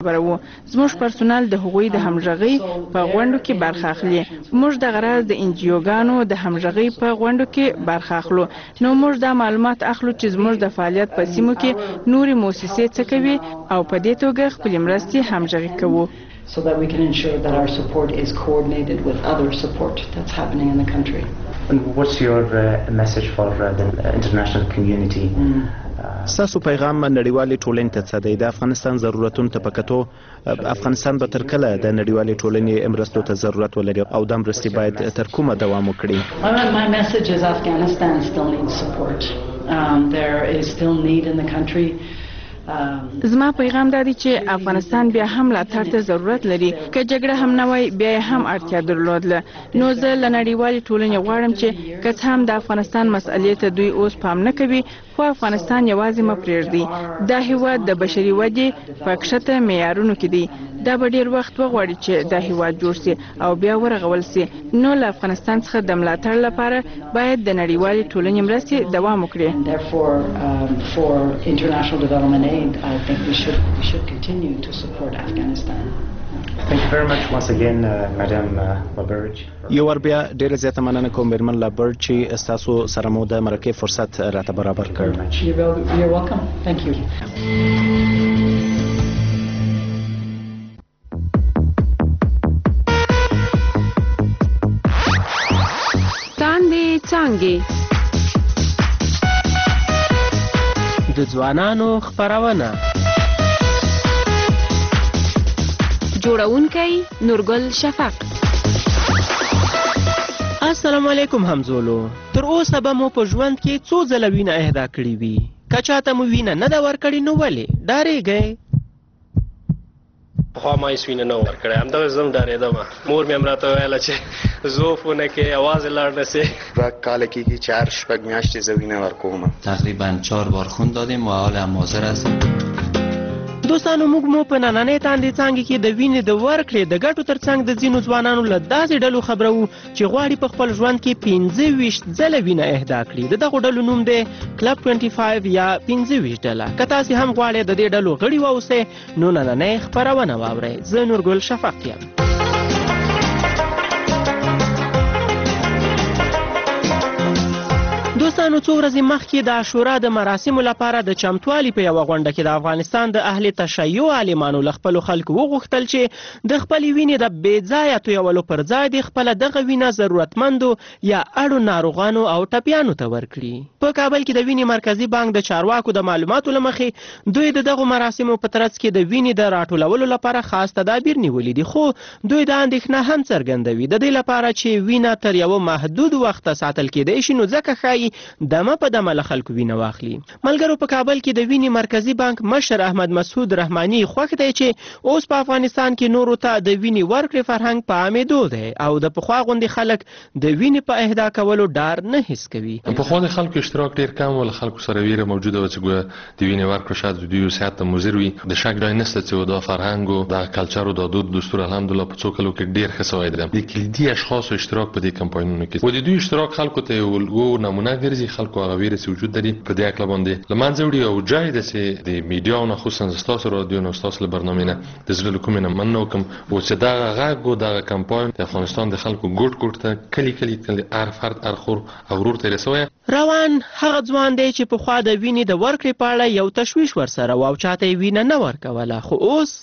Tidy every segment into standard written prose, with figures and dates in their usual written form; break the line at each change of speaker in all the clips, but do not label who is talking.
برو زموږ پرسونل د هغوی د همغږۍ په غونډو کې برخه اخلي. موږ د غرض د انجیوګانو د همغږۍ په غونډو کې برخه اخلو. نو موږ دا معلومات اخلو چې زموږ د فعالیت په سیمو کې نورې مؤسسې څه کوي او په دې توګه خپلې مرستې همغږي کوو.
So that we can ensure that our support is coordinated with other support that's happening in the country.
And what's your message for the international community?
ساسو پیغام نړیوالې ټولنې ته څه دی؟ د افغانستان ضرورتونو ته په کتو افغانستان به تر کله د نړیوالې ټولنې مرستو ته ضرورت ولري او دا مرستې باید تر کومه دوام وکړي؟
My message is Afghanistan still needs support. There is still need in the country.
زما پیغام دا دی چې افغانستان بیا هم ملاتړ ته ضرورت لري. که جګړه هم نه وای بیا هم اړتیا درلودله. نو زه له نړیوالې ټولنې غواړم چې که څه هم د افغانستان مسئلې ته دوی اوس پام نه کوي خو افغانستان یوازې مه پرېږدي. دا هیواد د بشري ودې په کښته معیارونو کې دی. دا به ډیر وخت وغواړي چې دا هیواد جوړ سي او بیا ورغول سي. نو له افغانستان څخه د ملاتړ لپاره باید د نړیوالې ټولنې مرستې دوام وکړي.
I think we should continue to support Afghanistan.
Thank you very much once again, Madam Laberge.
یو ور بیا ډیره زیاته مننه کوم میرمن لابرج چې تاسو سره مو د مرکې فرصت راته برابر کړ.
You're welcome. Thank you.
تاندې څانګې
د ځوانانو خپرونه.
جوړونکی نورګل شفق.
السلام علیکم همزولو. تر اوسه به مو په ژوند کې څو ځله وینه اهدا کړې وي. که چاته مو وینه نه ده ورکړې نو ولې ډارېږئ؟
پخوا ما هېڅ وینه نه ورکړی. همدغه زه هم ډارېدم. مور مې هم راته ویله چې زوفونه کې یوازې لاړ نه سې.
دوه کاله کېږي چې هر شپږ میاشتې زه وینه ورکوم.
تقریبا 4 بار خون دادیم و حال هم حاضر هستیم.
دوستانو موږ مو په نننۍ تاندې څانګې کې د وینې د ورکړې د ګټو ترڅنګ د ځینو ځوانانو له داسې ډلو خبرو چې غواړي په خپل ژوند کې 25 ځله وینه اهدا کړي. د دغو ډلو نوم دی کلب 25 یا 25 ډله. که تاسې هم غواړئ د دې ډلو غړي واوسئ نو نننۍ خپرونه واورئ. زه نورګل شفق یم. دوستانو څو ورځې مخکې د عاشورا د مراسمو لپاره د چمتوالي په یوه غونډه کې د افغانستان د اهل تشیع عالمانو له خپلو خلکو وغوښتل چې د خپلې وینې د بې ځایه تویولو پر ځای د خپله دغه وینه ضرورتمندو یا اړو ناروغانو او ټپیانو ته ورکړي. په کابل کې د وینې مرکزي بانک د چارواکو د معلوماتو له مخې دوی د دغو مراسمو په ترڅ کې د وینې د راټولولو لپاره خاص تدابیر نیولي دي. خو دوی دا اندېښنه هم څرګندوي د دې لپاره چې وینه تر یوه محدود وخته ساتل کېدی شي نو ځکه ښایي دمه په دمه له خلکو وینه واخلي. ملګرو په کابل کې د وینې مرکزي بانک مشر احمد مسعود رحماني خوښ دی چې اوس په افغانستان کې نورو ته د وینې ورکړې فرهنګ په عامېدو دی او د پخوا غوندې خلک د وینې په اهدا کولو ډار نه حس کوي.
پخوا د خلکو اشتراک ډېر کم و، له خلکو سره ویره موجوده وه چې ګویا د وینې ورکړه شاید د دوی صحت ته مضر وي. د شک ځای نشته چې دا فرهنګ او دا کلچر او دا دود دستور الحمدلله په څو کلو کې ډېر ښه سوی دی. د کلیدي اشخاصو اشتراک په دې کمپاینونو کې و د دوی اشتراک خلکو ته یو الګو نمونه ګرځي. خلکو هغه ویره چې وجود لري په دې اکله باندې له منځه وړي او جای ده چې د میډیا نه خصوصا ستاسو رادیو نه ستاسو له برنامې نه د زړه له کومې نه مننه وکړم او چې دغه غږ او دغه کمپاین د افغانستان د خلکو ګوټ ګوټ ته کلي هر فرد هر خور او ورور ته رسوي.
روان هغه ځوان دی چې پخوا د وینې د ورکړې په اړه یو تشویش ورسره و او چاته یې وینه نه ورکوله. خو اوس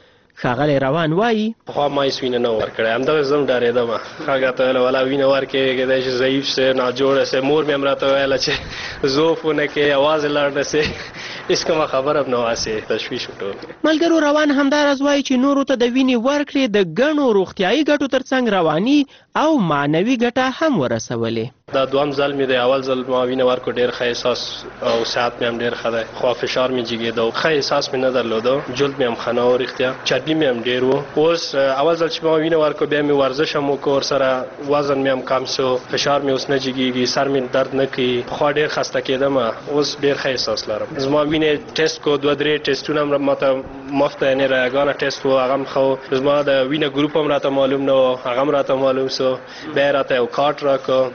ښاغلی روان وایي
پخوا ما هېڅ وینه نه ورکړی. همدغه زه هم ډارېدم. خلک راته ویله ولا وینه ورکړې کېدای شي ضعیف سې ناجوړه سې. مور مې هم راته ویله چې زوفونه کې یوازې لاړ نه سې. هېڅ کومه خبره هم نه وه سې تشویش وټول.
ملګرو روان همداراز وایي چې نورو ته د وینې ورکړې د ګڼو روغتیایي ګټو ترڅنګ رواني او معنوي ګټه هم ورسولې.
دا دوام ځل مې دی. اول ځل ما وینه ورکړو ډېر ښه احساس او صحت مې هم ډېر ښه دی. خو فشار مې جګېده او ښه احساس مې نه درلوده. جلد مې هم ښه نه و رښتیا. چربي مې هم ډېر و. اوس اول ځل چې ما وینه ورکړو بیا مې ورزش هم وکړو ورسره. وزن مې هم کم سو. فشار مې اوس نه جګېږي. سر مې درد نه کوي. پخوا ډېر خسته کېدم. اوس ډېر ښه احساس لرم. زما وینې ټیسټ کو 2-3 ټیسټونه هم ماته مفت یعنې رایګانه ټیسټ و. هغه هم ښه و. زما د وینه ګروپ هم راته معلوم نه و. هغه هم راته معلوم سو. بیا یې راته یو کارت راکړو. ولا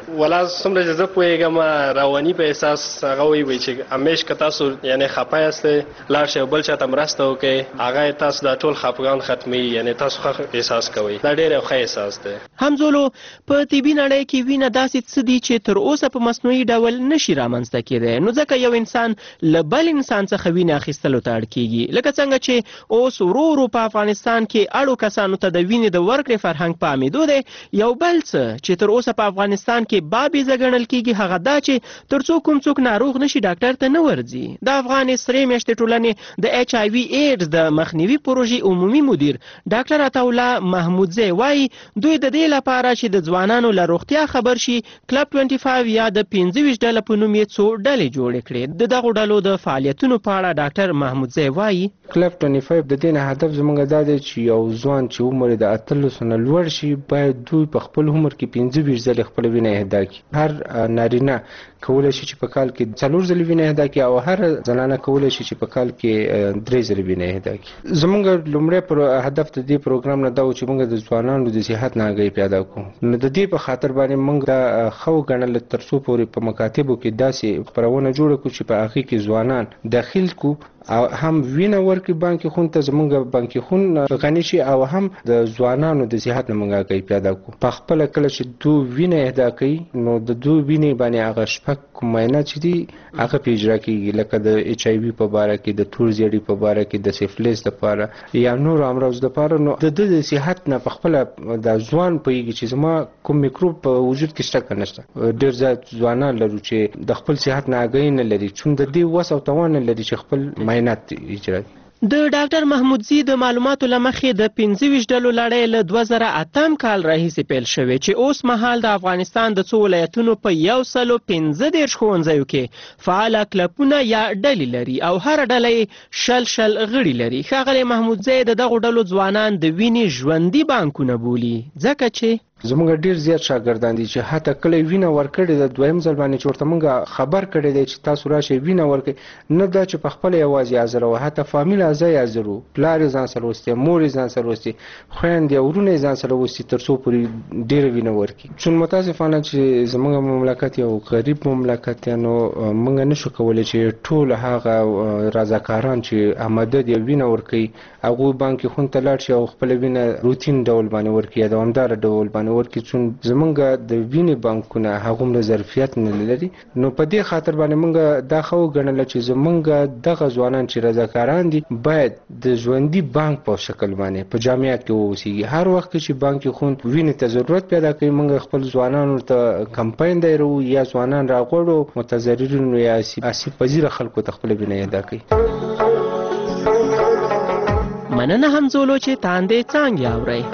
تاسو څومره چې زه پوهېږم رواني په احساس هغه وایي چې همیش که تاسو یعنې خفه یاستئ لاړ شئ او بل چا ته مرسته وکړئ هغه تاسو دا ټول خفګان ختموي یعنې تاسو ښه احساس کوئ دا ډېر یو ښه احساس دی.
همزولو په طبي نړۍ کې وینه داسې څه دي چې تر اوسه په مصنوعي ډول نشي رامنځته کېدی نو ځکه یو انسان له بل انسان څخه وینه اخیستلو ته اړ کېږي لکه څنګه چې اوس ورو ورو په افغانستان کې اړو کسانو ته د وینې د ورکړې فرهنګ په عامېدو دی. یو بل څه چې تر اوسه په افغانستان کې بابیزه ګڼل کېږي هغه دا چې تر څو کوم څوک ناروغ نشي ډاکټر ته نه ورځي. د افغان سرې میاشتې ټولنې د ایچ آی وي ایډز د مخنیوي پروژې عمومي مدیر ډاکټر عطاالله محمودزی وایي دوی د دې لپاره چې د ځوانانو له روغتیا خبر شي کلب 25 یا د 25 ډله په نوم یې څو ډلې جوړې کړې. د دغو ډلو د فعالیتونو په اړه ډاکټر محمودزی وایي
کلب 25 د دې نه هدف زموږ دا دی چې یو ځوان چې عمر د 18 نه لوړ شي باید دوی په خپل عمر کې 25 ځله خپل وینه اهدا کړي. هر نارینه کولای شي چې په کال کې 4 ځله وینه اهدا کړي او هر زنانه کولای شي چې په کال کې 3 ځله وینه اهدا کړي. زموږ لومړی هدف د دې پروګرام نه دا و چې موږ د ځوانانو د صحت ناګهي پیدا کړو. نو د دې په خاطر باندې موږ دا خو ګڼل تر څو پورې په مکاتبو کې داسې خپرونه جوړه کړو چې په هغې کې ځوانان داخل کو او هم وینه ورکړي بانکي خون ته زموږ بانکي خون غني شي او هم د ځوانانو د صحت نه موږ آګهي پیدا کړو. په خپله کله چې دوی وینه اهدا کوي نو د دوی وینې باندې هغه شپږ معاینه چې دي هغه پې اجرا کېږي لکه د ایچ آی وي په باره کې د تور زیړي په باره کې د سفلیس دپاره یا نورو امراضو دپاره. نو د ده د صحت نه په خپله دا ځوان پوهېږي چې زما کوم میکروب په وجود کې شته که نشته. ډېر زیات ځوانان لرو چې د خپل صحت نه آګهي نه لري چون د دې وس او توان نه لري چې خپل معاینات اجرا کړي.
د ډاکټر محمودزی د معلوماتو له مخې د 25 ډلو لړۍ له 2008 کال راهیسې پیل شوې چې اوس مهال د افغانستان د څو ولایتونو په 115 ښوونځیو کې فعاله کلبونه یا ډلې لري او هر ډله شل غړي لري. ښاغلی محمودزی د دغو ډلو ځوانان د وینې ژوندي بانکونه بولي ځکه چې
زموږ ډیر زیات شاګردان دي چې حتی کله وینه ورکړې د دویم ځل باندې چې ورته موږ خبر کړی دی چې تاسو راشئ وینه ورکړئ نه دا چې په خپله یوازې حاضر وو حتی فامیل اعضا یې حاضر وو پلار یې ځان سره وستې مور یې ځان سره وستې خویندې او ورونه یې ځان سره وستې تر څو پورې ډېره وینه ورکړي. چون متاسفانه چې زموږ مملکت یو غریب مملکت دی نو موږ نشو کولی چې ټول هغه رضاکاران چې آماده دي وینه ورکوي هغوی بانکي خون ته لاړ شي او خپله وینه روتین ډول باندې ورکړي یا دوامداره ډول باندې ورکړي چون زمونږ د وینې بانکونه هغومره ظرفیت نه لري. نو په دې خاطر باندې موږ دا ښه وګڼله چې زمونږ دغه ځوانان چې رضاکاران دي باید د ژوندي بانک په شکل باندې په جامعه کې واوسېږي. هر وخت چې بانکي خون وینې ته ضرورت پیدا کوي موږ خپل ځوانانو ته کمپاین دایرو یا ځوانان راغواړو متضررینو یا آسیب پذیره خلکو ته خپله وینه اهدا کوي.
مننه همزولو چې تاندې څانګې اورئ.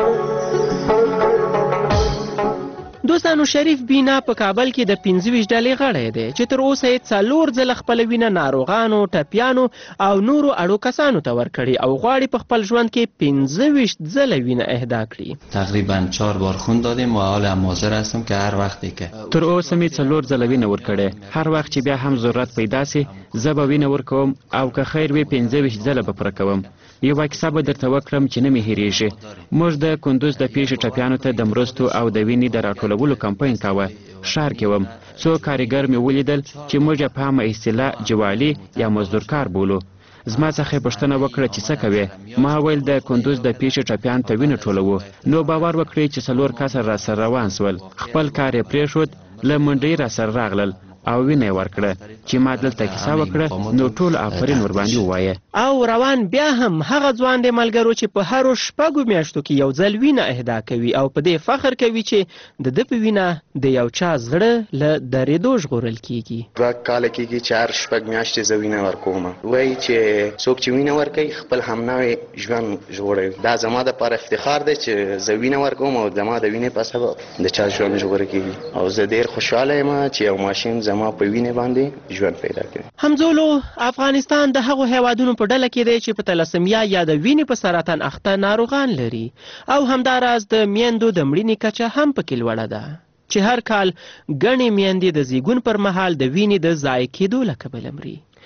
دوستانو شریف بینا په کابل کې د 25 ډلې غړی دی چې تر اوسه یې 4 ځله خپله وینه ناروغانو ټپیانو او نورو اړو کسانو ته ورکړي او غواړي په خپل ژوند کې 25 ځله وینه اهدا کړي.
تقریبا 4 بار خون دادیم و حال هم حاضر هستم که هر وقتی که
تر اوسه می 4 ځله وینه ورکړې. هر وخت چې بیا هم ضرورت پیدا سي زه به وینه ورکوم او که خیر وي 25 ځله به پوره کوم. یو کیسه به درته وکړم چې نه مې هېرېږي. موږ د کندوز د پیښې ټپیانو ته د مرستو او د وینې د راټولولو کمپاین کاوه. ښار کې وم څو کارګر مې ولیدل چې موږ یې په عامه اصطلاح جوالي یا مزدور کار بولو. زما څخه یې پوښتنه وکړه چې څه کوې. ما ویل د کندوز د پیښې ټپیانو ته وینه ټولوو. نو باور وکړئ چې 4 کسه راسره روان سول. خپل کار یې پرېښود له منډۍ راسره راغلل او وینه یې ورکړه چې ما دلته کیسه وکړه نو ټول آفرین ورباندې ووایه.
او روان بیا هم هغه ځوان دی ملګرو چې په هرو 6 میاشتو کې یو ځل وینه اهدا کوي او په دې فخر کوي چې د ده په وینه د یو چا زړه له درېدو ژغورل کیږي.
2 کاله کېږي چې هر 6 میاشتې زه وینه ورکوم. وایي چې څوک چې وینه ورکوي خپل همنوی ژوند ژغوروي. دا زما دپاره افتخار دی چې زه وینه ورکوم او زما د وینې په سبب د چا ژوند ژغوره کېږي او زه ډېر خوشحاله یم چې یو ماشین زما په وینې باندې ژوند پیدا کوي.
همزولو افغانستان د هغو هیوادونو په ډله کې دی چې په تلسمیا یا د وینې په سرطان اخته ناروغان لري او همداراز د میندو د مړینې کچه هم پکې لوړه ده چې هر کال ګڼې میندې د زیږون پر مهال د وینې د ضایع کېدو له کبله مري.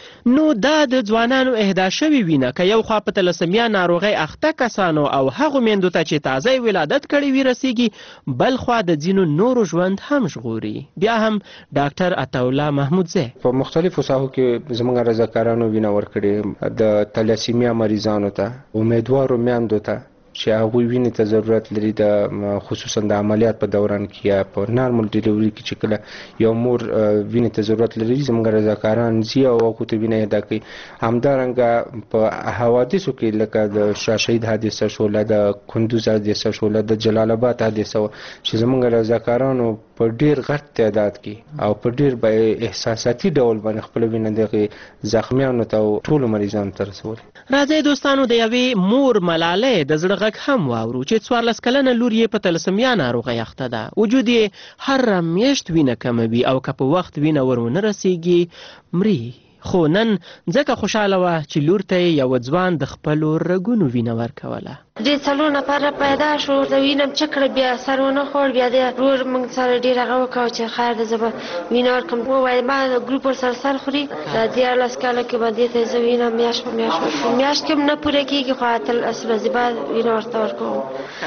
نو دا د ځوانانو اهدا شوی وینه که یو خوا په تلسمیا ناروغۍ اخته کسانو او هغو میندو ته چې تازه ولادت کړی وي رسیږي، بل خوا د ځینو نورو ژوند هم ژغوري. بیا هم ډاکټر عطاالله محمودزی
په مختلفو ساحو کې زموږ رضاکارانو وینه ورکړې، د تلسیمیا مریضانو ته، امیدوارو میندو ته چې هغوی وینې ته ضرورت لري، د خصوصا د عملیات په دوران کې یا په نارمل ډیلیوري کې چې کله یو مور وینې ته ضرورت لري، زموږ رضاکاران ځي او هغو ته وینه اهدا کوي. همدارنګه په حوادثو کې لکه د شاه شهید حادثه شوله، د کندوز حادثه شوله، د جلال آباد حادثه وه چې زموږ رضاکارانو په ډیر غټ تعداد کې او په ډیر احساساتي ډول باندې خپل وینه دغه زخمیانو ته او ټولو مریضانو ته رسولې.
راځئ دوستانو د یوې مور ملالۍ د زړه غږ هم واورو چې 14 کلنه لور یې په تلسمیا ناروغۍ اخته ده. وجود یې هر میاشت وینه کموي او که په وخت وینه ورونه رسیږي مري. خو نن ځکه خوشحاله وه چې لور ته یې یو ځوان د خپلو رګونو وینه ورکوله.
درې څلور نفره پیدا شو، د وینم چک کړه، بیا سر ونه خوړ، بیا د ورور موږ سره ډېر هغه وکړه چې خیر ده زه به وینه ورکړم. ووایي ما ګروپ ورسره سر خوري، د 14 کاله کې به دې ته زه وینه میاشت په میاشت ورکوم. میاشت کې هم نه پوره کېږي خو اتلس ورځې بعد وینه ورته ورکوم.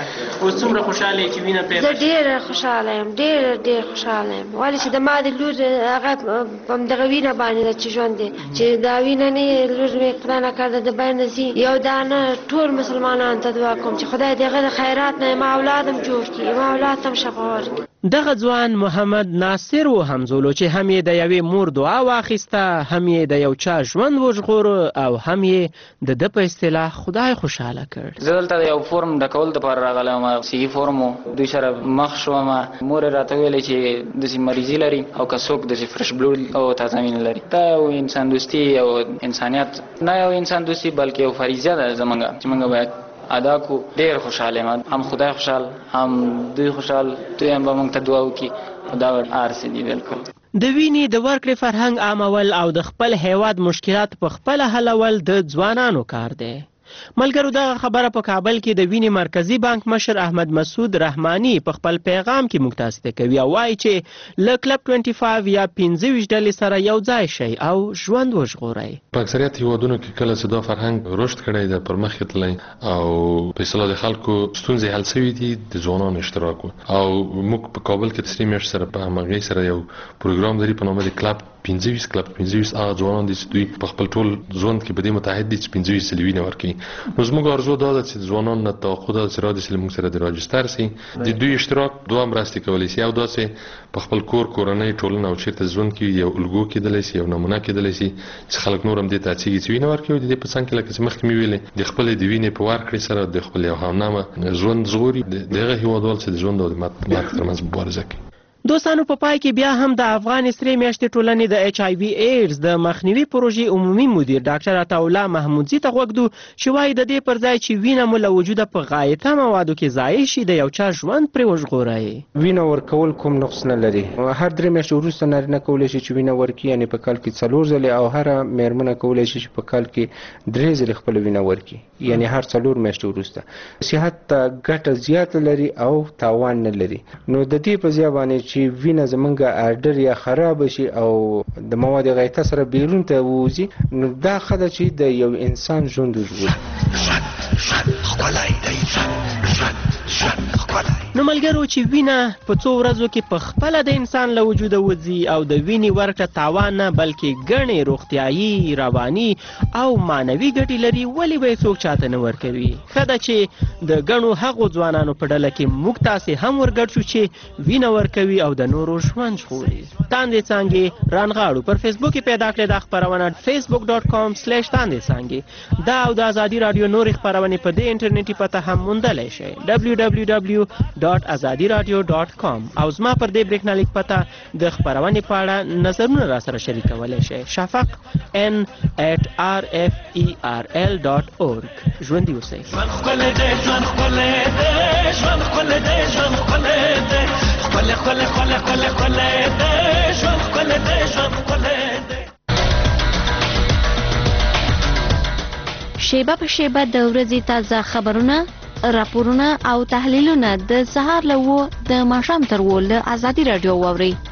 اوس څومره خوشحاله یې چې وینه پیدا؟
زه ډېره خوشحاله یم، ډېر خوشحاله یم، ولې چې د ما د لور هغه په همدغه وینه باندې ده چې ژوند دی، چې دا وینه نه لور مې خدای نکرده د بیان نه ځي. یو دانه ټول مسلمانانو ته دعا کوم چې خدای دغه د خیرات نه ما اولاد هم جوړ کړي، ما اولاد هم شفا ورکړي.
دغه ځوان محمد ناصر و همزولو چې هم یې د یوې مور دعا واخیسته، هم یې د یو چا ژوند وژغوره او هم یې د ده په اصطلاح خدای خوشحاله کړ.
زه دلته د یو فورم ډکول دپاره راغلی، صحي فورم و، دوی سره مخ شوم. مور یې راته ویلې چې داسې مریضي لري او که څوک داسې فرش بلود او تازه وینه لري. دا یو انسان دوستي او انسانیت، نه یو انسان دوستي بلکې یو فریضه ده زموږ چې موږ باید ادا کو. ډېر خوشحاله یم، هم خدای خوشحال، هم دوی خوشحال، دوی هم به موږ ته دعا وکړي. دا هر څه دي بالکل.
د وینې د ورکړې فرهنګ عامول او د خپل هیواد مشکلات په خپله حلول د ځوانانو کار دی. ملګرو دغه خبره په کابل کې د وینې مرکزی بانک مشر احمد مسعود رحماني په خپل پیغام کې موږ تاسو ته کوي او وایي چې له کلب 25 یا 25 ډلې سره یو ځای شي او ژوند وژغورئ.
په اکثریت هیوادونو کې کله چې دا فرهنګ رشد کړی دی، پرمخ یې تللی او په اصطلاح د خلکو ستونزې حل شوي دي د ځوانانو اشتراک او موږ په کابل کې د 3 میاشتې سره په همغږۍ سره یو پروګرام لري په نامه د کلب 25 هغه ځوانان دي چې دوی په خپل ټول ژوند کې په دې متحد دي چې 25 ځلې وینه ورکوي. نو زموږ ارزو دا ده چې ځوانان نه توقع ده چې رادې چې موږ سره د راجستر سي، د دوی اشتراک دوه مرستې کولی شي او داسې په خپل کورنۍ ټولنه او چېرته ژوند کې یو الګو کېدلی شي، یو نمونه کېدلی شي چې خلک نور هم دې ته هڅېږي چې وینه ورکوي. د دې په څنګ کې لکه چې مخکې مې ویلې د خپلې د وینې په ورکړې سره د خپل یو همنامه ژوند ژغوري، دغه هېوادوال چې د ژوند او د مرګ ترمنځ مبارزه کوي.
دوستانو په پای کې بیا هم د افغان سرې میاشتې ټولنې د HIV ایډز د مخنیوي پروژې عمومي مدیر ډاکټر عطاالله محمودزی ته غوږ دو چې وایي د دې پر ځای چې وینه مو له وجوده په غایطه موادو کې ضایع شي د یو چا ژوند پرې وژغورئ.
وینه ورکول کوم نقص نه لري. هر 3 میاشتې وروسته نارینه کولی شي چې وینه ورکړي، یعنې په کال کې 4 ځلې، او هره میرمنه کولی شي چې په کال کې 3 ځلې خپله وینه ورکړي، یعنې هر 4 میاشتې وروسته. صحت ته ګټه زیاته لري او تاوان نه لري. نو د دې په ځای باندې چې وینه زمونږ اډر یا خراب شي او د مواد غایطه سره بیرون ته ووځي، نو دا ښه ده چې د یو انسان ژوند وژغوري.
نو ملګرو چې وینه په څو ورځو کې په خپله د انسان له وجوده وځي او د وینې ورکړه تاوان نه بلکې ګڼې روغتیایي، رواني او معنوي ګټې لري، ولې به یې څوک چاته نه ورکوي؟ ښه ده چې د ګڼو هغو ځوانانو په ډله کې موږ تاسې هم ورګډ شو چې وینه ورکوي او د نورو ژوند ژغوري. تاندې څانګې رانغاړو پر فیسبوک کې پیدا کړې دا خپرونه facebook.com/تاندې څانګې. دا او د ازادي راډیو نورې خپرونې په دې انټرنیټي پته هم موندلی شئ www.azadiradio.com او زما پر دې بریښنالیک پته د خپرونې په اړه نظرونه را سره شریکولی شئ. شفق n@rferl.org. ژوندي اوسئ.
شیبه په شیبه د ورځې تازه خبرونه، راپورونه او تحلیلونه د سهار له 9 د ماښام تر 10 له ازادي راډیو واورئ.